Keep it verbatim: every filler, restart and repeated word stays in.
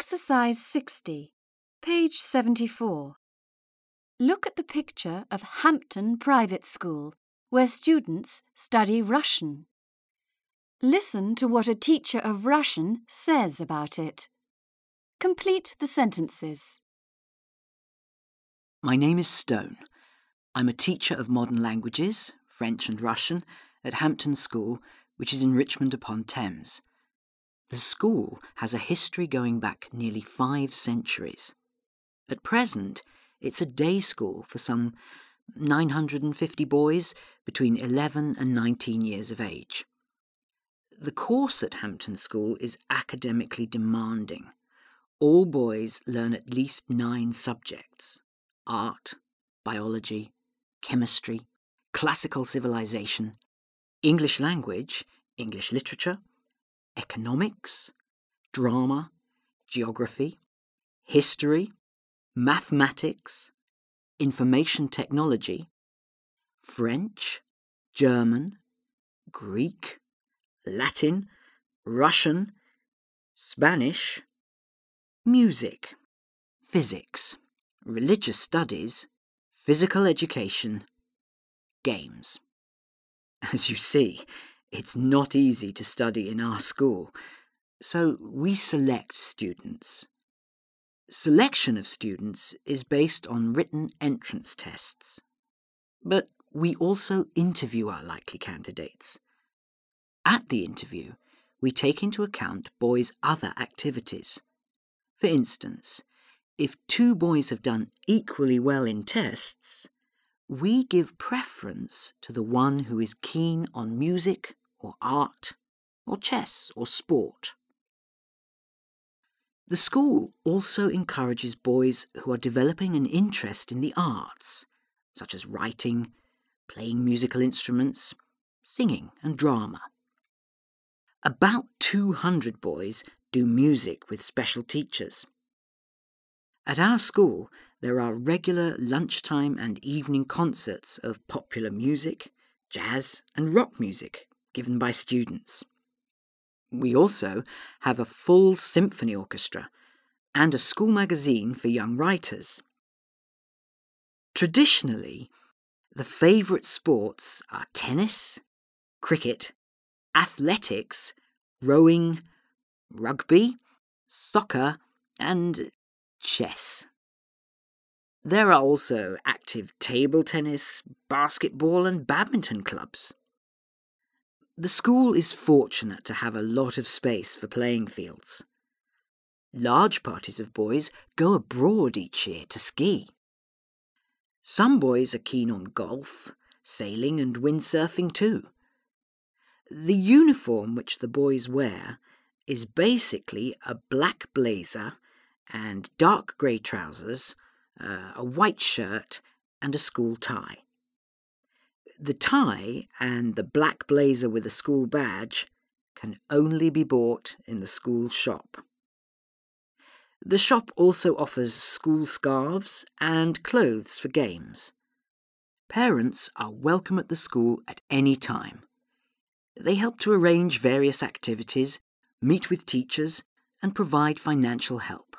Exercise sixty, page seventy-four. Look at the picture of Hampton Private School, where students study Russian. Listen to what a teacher of Russian says about it. Complete the sentences. My name is Stone. I'm a teacher of modern languages, French and Russian, at Hampton School, which is in Richmond upon Thames. The school has a history going back nearly five centuries. At present, it's a day school for some nine hundred fifty boys between eleven and nineteen years of age. The course at Hampton School is academically demanding. All boys learn at least nine subjects: art, biology, chemistry, classical civilization, English language, English literature, economics, drama, geography, history, mathematics, information technology, French, German, Greek, Latin, Russian, Spanish, music, physics, religious studies, physical education, games. As you see, it's not easy to study in our school, so we select students. Selection of students is based on written entrance tests, but we also interview our likely candidates. At the interview, we take into account boys' other activities. For instance, if two boys have done equally well in tests, we give preference to the one who is keen on music or art or chess or sport. The school also encourages boys who are developing an interest in the arts, such as writing, playing musical instruments, singing and drama. About two hundred boys do music with special teachers. At our school, there are regular lunchtime and evening concerts of popular music, jazz and rock music given by students. We also have a full symphony orchestra and a school magazine for young writers. Traditionally, the favourite sports are tennis, cricket, athletics, rowing, rugby, soccer and chess. There are also active table tennis, basketball and badminton clubs. The school is fortunate to have a lot of space for playing fields. Large parties of boys go abroad each year to ski. Some boys are keen on golf, sailing and windsurfing too. The uniform which the boys wear is basically a black blazer and dark grey trousers, uh, a white shirt and a school tie. The tie and the black blazer with a school badge can only be bought in the school shop. The shop also offers school scarves and clothes for games. Parents are welcome at the school at any time. They help to arrange various activities, meet with teachers, and provide financial help.